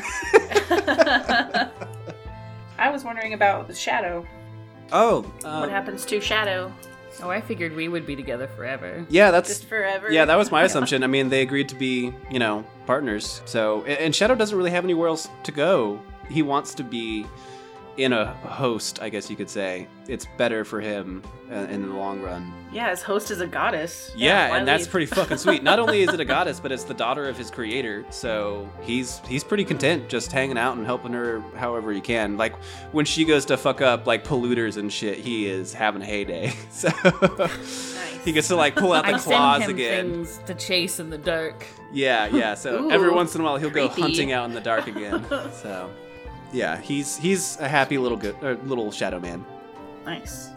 I was wondering about the Shadow. Oh, What happens to Shadow? Oh, I figured we would be together forever. yeah, that's Just forever? yeah, that was my assumption. I mean, they agreed to be partners. So and Shadow doesn't really have anywhere else to go. He wants to be in a host, I guess you could say. It's better for him in the long run. Yeah, his host is a goddess. Yeah, why and that's leave? pretty fucking sweet. Not only is it a goddess, but it's the daughter of his creator. So he's pretty content just hanging out and helping her however he can. Like when she goes to fuck up like polluters and shit, he is having a heyday. So he gets to like pull out the I claws send him again. things to chase in the dark. Yeah. So Ooh, every once in a while he'll go creepy. hunting out in the dark again. So yeah, he's a happy little shadow man. Nice.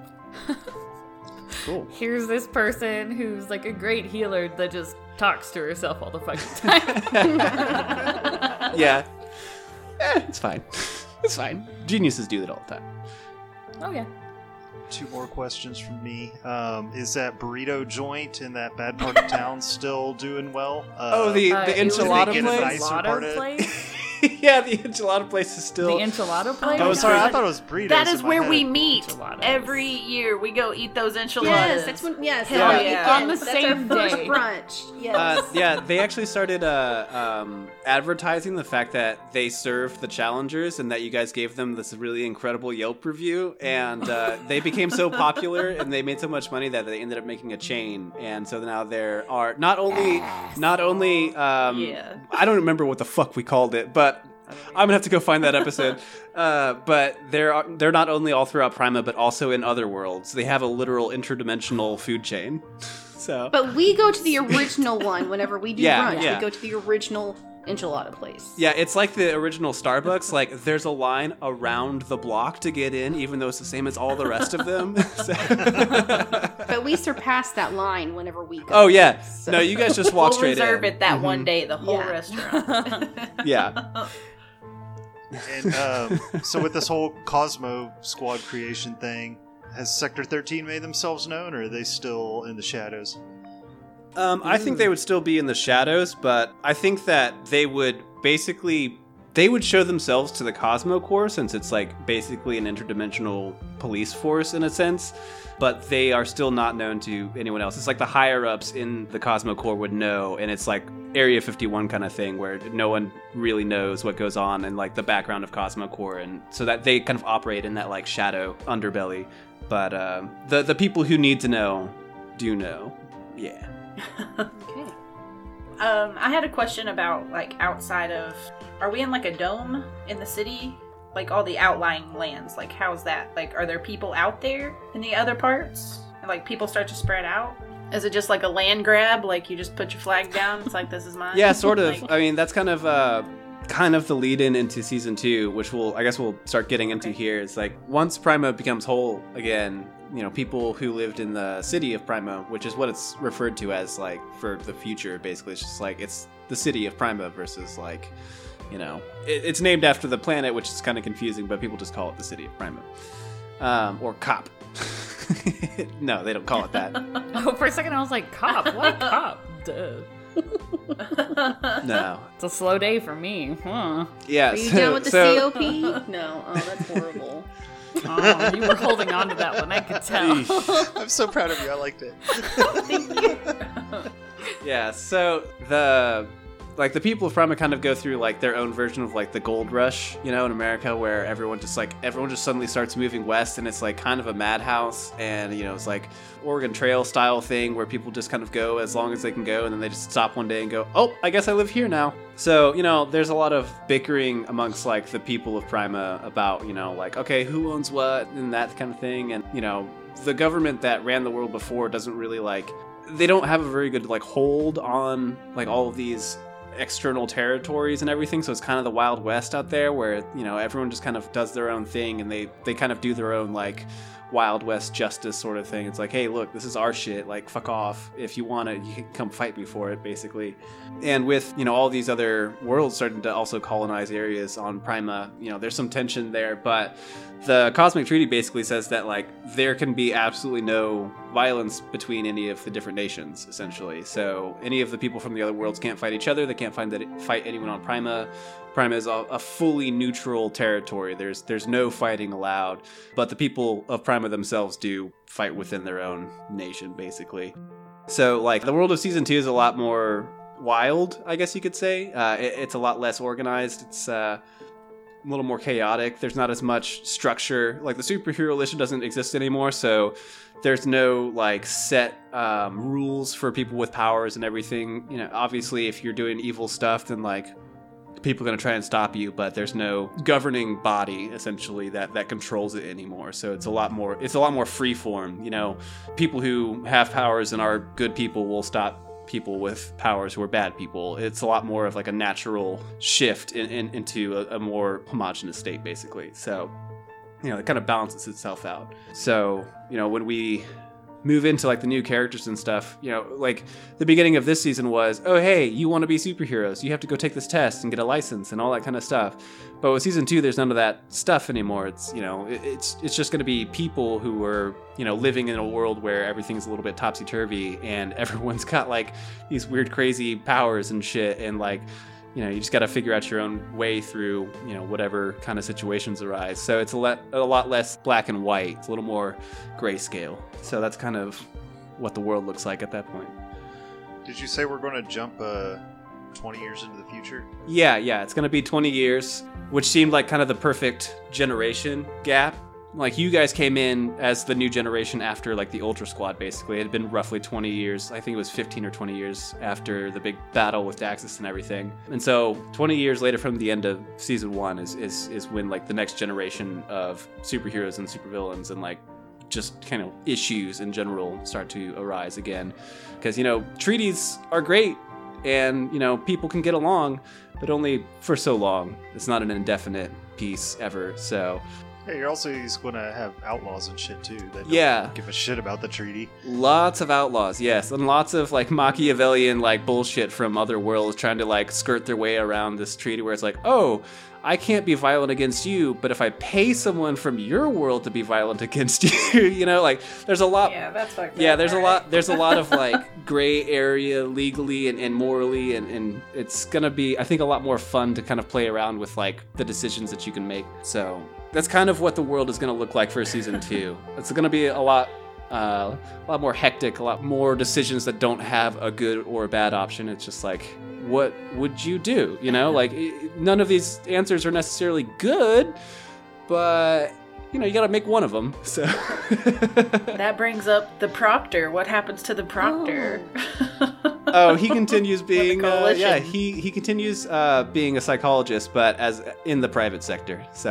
Cool. Here's this person who's like a great healer that just talks to herself all the fucking time. Yeah. It's fine. It's fine. Geniuses do that all the time. Oh yeah. 2 more questions from me. Is that burrito joint in that bad part of town still doing well? The It was enchilada They get a place? nicer part Enchilada of it? place? Yeah, the enchilada place is The still. enchilada place? Oh, sorry, I God. thought it was burritos. That is in my where head. we meet Enchiladas. every year. We go eat those enchiladas. Yes, that's when. Yes, Hell that yeah. On the weekend. same That's our first day. brunch. Yes. Yeah, they actually started advertising the fact that they served the challengers and that you guys gave them this really incredible Yelp review, and they became so popular and they made so much money that they ended up making a chain. And so now there are not only Yeah. I don't remember what the fuck we called it, but I'm gonna have to go find that episode. But they're not only all throughout Prima, but also in other worlds. They have a literal interdimensional food chain. So But we go to the original one whenever we do Yeah, brunch. yeah. We go to the original enchilada place. yeah, it's like the original Starbucks. Like there's a line around the block to get in, even though it's the same as all the rest of them. So- But we surpass that line whenever we go. Oh yeah, So- no, you guys just walk We'll straight reserve in. it that one day, the whole Yeah. restaurant. Yeah. And so with this whole Cosmo Squad creation thing, has Sector 13 made themselves known, or are they still in the shadows? I think they would still be in the shadows, but I think that they would show themselves to the Cosmo Corps, since it's like basically an interdimensional police force in a sense, but they are still not known to anyone else. It's like the higher ups in the Cosmo Corps would know, and it's like Area 51 kind of thing where no one really knows what goes on in like the background of Cosmo Corps, and so that they kind of operate in that like shadow underbelly. But the people who need to know do know. Yeah. Okay. I had a question about like outside of. Are we in like a dome in the city? Like all the outlying lands. Like how's that? Like are there people out there in the other parts? And like people start to spread out? Is it just like a land grab? Like you just put your flag down? It's like this is mine. Yeah, sort of. Like- I mean, that's kind of the lead in into season 2, which we'll start getting into here. It's like once Prima becomes whole again, people who lived in the city of Prima, which is what it's referred to as, like for the future. Basically, it's just like it's the city of Prima versus like, it's named after the planet, which is kind of confusing, but people just call it the city of Prima, or Cop. No, they don't call it that. Oh, for a second I was like, cop? What cop? Duh. No. It's a slow day for me. Huh. Yeah. Are you down with the COP? No. Oh, that's horrible. Oh, you were holding on to that one. I could tell. I'm so proud of you. I liked it. Thank you. Yeah, so the people of Prima kind of go through like their own version of like the gold rush, in America, where everyone just suddenly starts moving west, and it's like kind of a madhouse, and it's like Oregon Trail style thing where people just kind of go as long as they can go, and then they just stop one day and go, oh, I guess I live here now. So there's a lot of bickering amongst like the people of Prima about like, okay, who owns what and that kind of thing, and the government that ran the world before doesn't really they don't have a very good like hold on like all of these external territories and everything, so it's kind of the Wild West out there where everyone just kind of does their own thing, and they kind of do their own like Wild West justice sort of thing. It's like, hey, look, this is our shit, like fuck off. If you want it, you can come fight me for it, basically. And with all these other worlds starting to also colonize areas on Prima, there's some tension there, but the Cosmic Treaty basically says that like there can be absolutely no violence between any of the different nations, essentially. So any of the people from the other worlds can't fight each other. They can't fight anyone on Prima. Prima is a fully neutral territory. There's no fighting allowed, but the people of Prima themselves do fight within their own nation, basically. So like the world of season 2 is a lot more wild, I guess you could say. It's a lot less organized. It's a little more chaotic. There's not as much structure. Like the superhero list doesn't exist anymore, so there's no like set rules for people with powers and everything. Obviously if you're doing evil stuff, then like people are going to try and stop you, but there's no governing body essentially that controls it anymore. So it's a lot more free form. People who have powers and are good people will stop people with powers who are bad people. It's a lot more of like a natural shift into a more homogenous state, basically. So it kind of balances itself out. So when we move into like the new characters and stuff, like the beginning of this season was, oh hey, you want to be superheroes, you have to go take this test and get a license and all that kind of stuff. But with season 2, there's none of that stuff anymore. It's it's just going to be people who are living in a world where everything's a little bit topsy-turvy, and everyone's got like these weird crazy powers and shit, and like you just got to figure out your own way through whatever kind of situations arise. So it's a lot less black and white. It's a little more grayscale. So that's kind of what the world looks like at that point. Did you say we're going to jump 20 years into the future? Yeah, it's going to be 20 years, which seemed like kind of the perfect generation gap. Like you guys came in as the new generation after like the Ultra Squad, basically. It had been roughly 20 years. I think it was 15 or 20 years after the big battle with Daxus and everything. And so 20 years later from the end of season 1 is when like the next generation of superheroes and supervillains and like just kind of issues in general start to arise again. Because, treaties are great and, people can get along, but only for so long. It's not an indefinite peace ever, so... Hey, you're also just going to have outlaws and shit too that don't give a shit about the treaty. Lots of outlaws, yes, and lots of like Machiavellian like bullshit from other worlds trying to like skirt their way around this treaty where it's like, oh, I can't be violent against you, but if I pay someone from your world to be violent against you, like there's a lot. Yeah, that's fucked up. Yeah, there's a lot of like gray area legally and morally, and it's gonna be, I think, a lot more fun to kind of play around with like the decisions that you can make. So that's kind of what the world is going to look like for season 2. It's going to be a lot more hectic, a lot more decisions that don't have a good or a bad option. It's just like, what would you do? Like none of these answers are necessarily good, but you got to make one of them. So that brings up the Proctor. What happens to the Proctor? Oh, he continues being coalition. he continues being a psychologist, but as in the private sector. So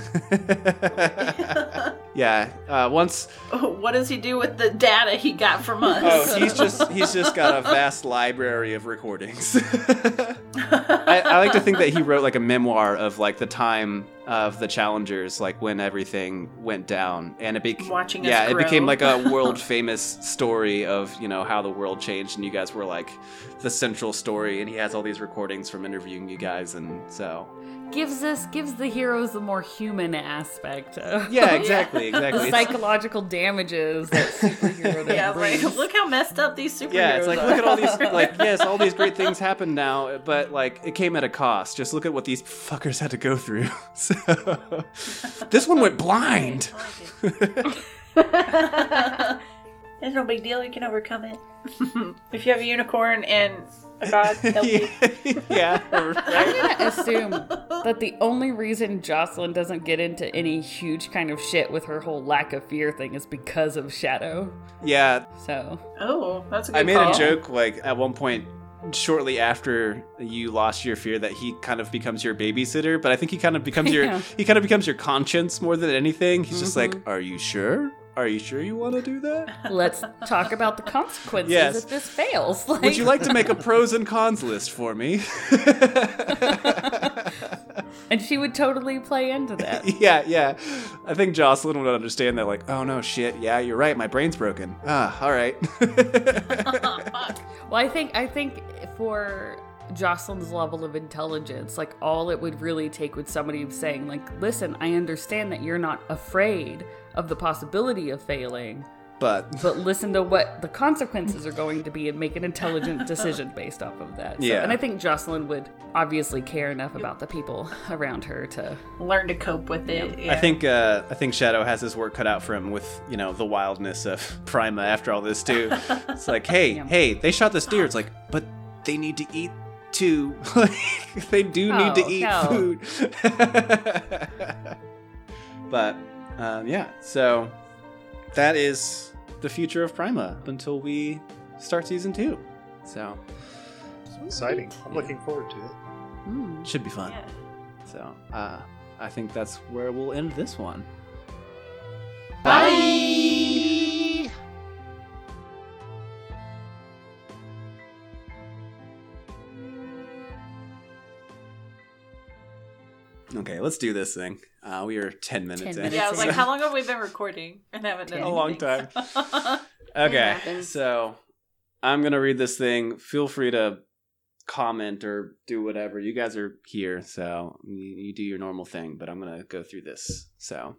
once. What does he do with the data he got from us? Oh, he's just got a vast library of recordings. I like to think that he wrote like a memoir of like the time of the challengers, like when everything went down, and it Watching us it grow. became like a world famous story of, you know, how the world changed, and you guys were like the central story, and he has all these recordings from interviewing you guys, and so gives the heroes the more human aspect of yeah, exactly. the psychological damages that superhero Yeah, brings. like, look how messed up these superheroes Yeah, it's like, are. look at all these, like, yes, all these great things happen now, but, like, it came at a cost. Just look at what these fuckers had to go through. So, this one went blind. It's no big deal. You can overcome it. If you have a unicorn and a god, they'll be... Yeah. I'm gonna assume that the only reason Jocelyn doesn't get into any huge kind of shit with her whole lack of fear thing is because of Shadow. Yeah, So Oh, that's a good I made call. a joke, like, at one point, shortly after you lost your fear, that he kind of becomes your babysitter, but I think he kind of becomes your conscience more than anything. He's just like, are you sure? Are you sure you want to do that? let's talk about the consequences Yes. if this fails. Like, Would you like to make a pros and cons list for me? and she would totally play into that. Yeah. I think Jocelyn would understand that, like, oh no, shit, yeah, you're right, my brain's broken. All right. Well, I think for Jocelyn's level of intelligence, like, all it would really take would somebody saying, like, listen, I understand that you're not afraid of the possibility of failing, but listen to what the consequences are going to be and make an intelligent decision based off of that. So, Yeah. and I think Jocelyn would obviously care enough about the people around her to... Learn to cope with it. Yeah. I think Shadow has his work cut out for him with, you know, the wildness of Prima after all this too. It's like, hey, they shot this deer. It's like, but they need to eat too. Like, they do need to eat food. But yeah, so that is the future of Prima up until we start season 2. So Exciting. I'm looking forward to it. should be fun. Yeah. So I think that's where we'll end this one. Bye! Okay, let's do this thing. We are 10 minutes 10 in. minutes Yeah, I was like, So- how long have we been recording? And haven't done a long anything. time. Okay, happens. so I'm gonna read this thing. Feel free to comment or do whatever. You guys are here, so you do your normal thing. But I'm gonna go through this. So,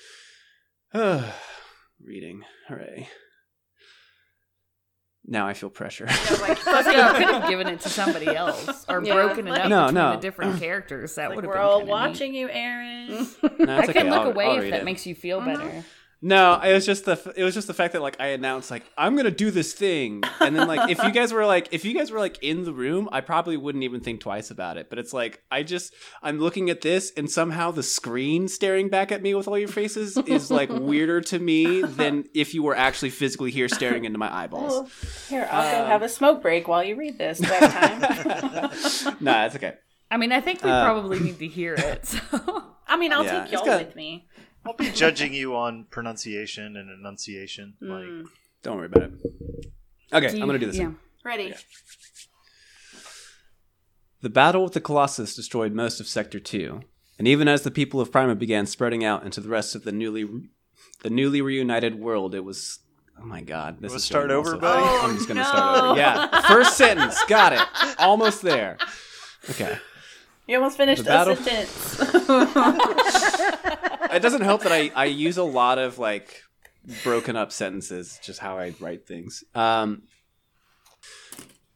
reading. Hooray! Now I feel pressure. Yeah, like, Plus, you could have given it to somebody else or Yeah. broken it up No, between no. the different characters. That like would have we're been all kinda watching you, Aaron. No, Neat. I it's can okay. look I'll away if read that it. makes you feel better. No, it was just the fact that, like, I announced, like, I'm gonna do this thing, and then, like, if you guys were like in the room, I probably wouldn't even think twice about it. But it's like I'm looking at this, and somehow the screen staring back at me with all your faces is like weirder to me than if you were actually physically here staring into my eyeballs. Oh, here, I'll go have a smoke break while you read this. That time. Nah, it's okay. I mean, I think we probably need to hear it. So. I mean, I'll Yeah, take it's y'all got- with me. I'll be judging you on pronunciation and enunciation. Like, Don't worry about it. Okay, I'm gonna do this. Yeah. thing. Ready? The battle with the Colossus destroyed most of Sector 2, and even as the people of Prima began spreading out into the rest of the newly reunited world, it was... Oh my god. This We'll is start going over, also buddy? fast. I'm just going to start no. over. Yeah. First sentence. Got it. Almost there. Okay. You almost finished The battle- a sentence. It doesn't help that I use a lot of, like, broken up sentences, just how I write things.